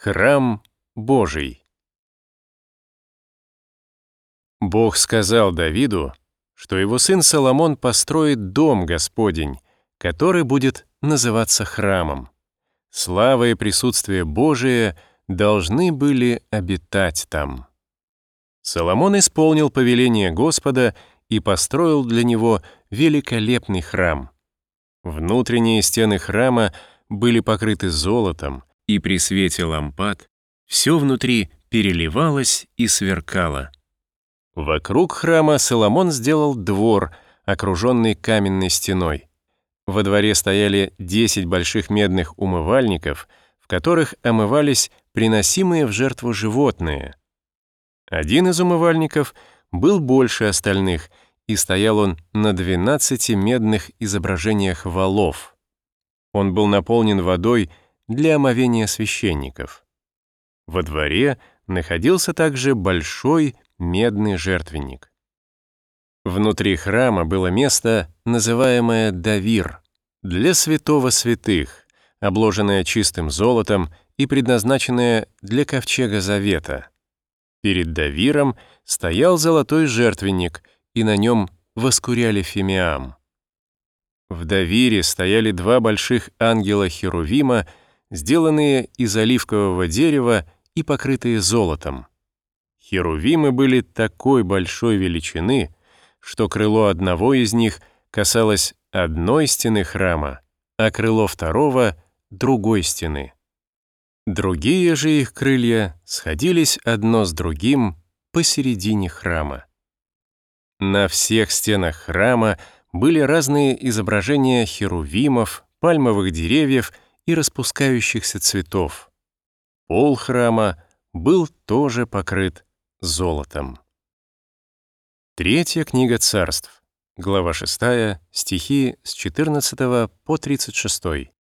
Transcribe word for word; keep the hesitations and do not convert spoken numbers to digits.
Храм Божий. Бог сказал Давиду, что его сын Соломон построит дом Господень, который будет называться храмом. Слава и присутствие Божие должны были обитать там. Соломон исполнил повеление Господа и построил для него великолепный храм. Внутренние стены храма были покрыты золотом, и при свете лампад все внутри переливалось и сверкало. Вокруг храма Соломон сделал двор, окруженный каменной стеной. Во дворе стояли десять больших медных умывальников, в которых омывались приносимые в жертву животные. Один из умывальников был больше остальных, и стоял он на двенадцати медных изображениях волов. Он был наполнен водой для омовения священников. Во дворе находился также большой медный жертвенник. Внутри храма было место, называемое Давир, для святого святых, обложенное чистым золотом и предназначенное для ковчега завета. Перед Давиром стоял золотой жертвенник, и на нем воскуряли фимиам. В Давире стояли два больших ангела-херувима, сделанные из оливкового дерева и покрытые золотом. Херувимы были такой большой величины, что крыло одного из них касалось одной стены храма, а крыло второго — другой стены. Другие же их крылья сходились одно с другим посередине храма. На всех стенах храма были разные изображения херувимов, пальмовых деревьев и распускающихся цветов. Пол храма был тоже покрыт золотом. Третья книга Царств, глава шестая, стихи с четырнадцатого по тридцать шестой.